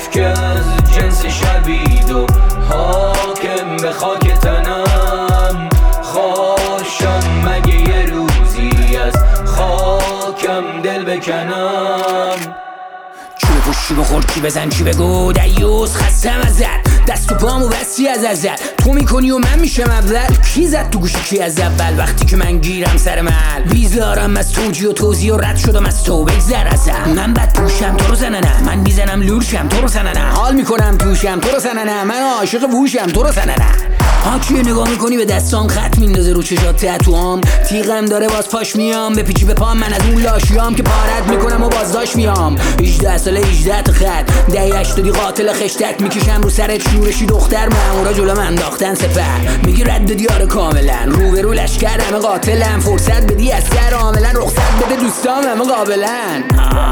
که از جنس شبید و حاکم به خاک تنم. خاشم مگه یه روزی از خاکم دل بکنم. چی بپوش چی بخور چی بزن چی بگو دیوز خستم ازت، دست و پامو بستی از ازت. تو میکنی و من میشم اول، کی زد تو گوشی کی از اول؟ وقتی که من گیرم سر محل بیزارم از توجی و توضیح و رد شدم از تو بگذر ازم. من بد پوشم تو رو زننه، من میزنم لورشم تو رو زننه، حال میکنم توشم تو رو زننه، من عاشق ووشم تو رو زننه. ها کیه نگاه میکنی به دستام خط میندازه رو چشات تتوام، تیغم داره باز پاش میام به پیچی به پام، من از اون لاشیام که پارت میکنم و بازداشت میام. 18 ساله 18 تا خط ده 80 قاتل خشتک میکشم رو سرت شورشی دختر مامورا جلوم انداختن سپر. میگی رد دیار کاملا روبرو لشکر همه قاتلن، فرصت بدی از سر عاملا رخصت بده دوستام همه قابلن.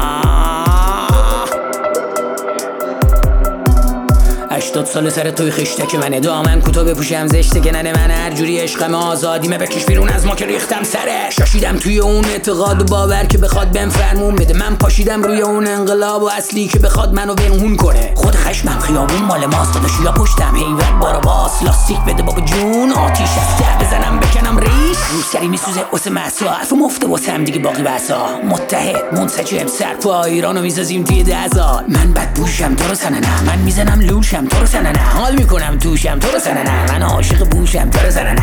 80 سال سر توی خشتک منه، دامن کوتاه بپوشم زشته که ننه من هر جوری عشقم آزادیمه بکش بیرون از ما که ریختم سرش. شاشیدم توی اون اعتقاد و باور که بخواد بهم فرمون بده، من پاشیدم روی اون انقلاب و اصلی که بخواد منو بنهون کنه. خود خشمم خیابون مال ماست داداش یا پشتم هیبت بارا باس، لاستیک بده بابا جون آتیش از ته بزنم بکنم ریش. روسری میسوزه واسه مسا حرف مفته واسه هم دیگه باقی بسا، متحد منسجم سرپا ایرانو میسازیم توی 10 سال. من بد پوشم تو رو سننه، من میزنم لولشم تو رو زننه، حال میکنم توشم تو رو زننه، من عاشق بوشم تو رو زننه.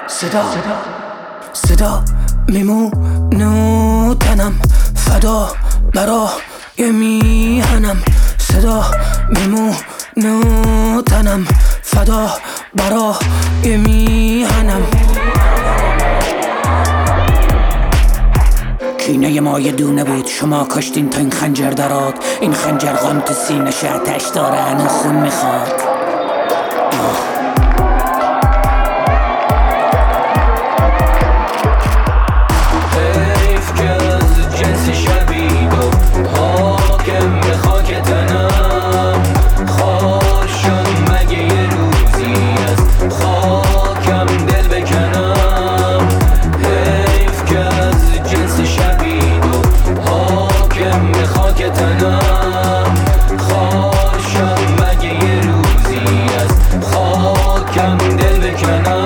صدا میمونو تنم فدا برای میهنم، صدا میمونو تنم فدا برای میهنم. کینه ما یه دونه بود شما کاشتین تا این خنجر درات، این خنجر غم تو سینه شعتش داره هنو خون میخواد. حیف که از جنس شبید و حاکم به خاک تنم. خاشم مگه یه روزی از خاکم دل بکنم. حیف که از جنس شبید و حاکم به خاک تنم. خاشم مگه یه روزی از خاکم دل بکنم.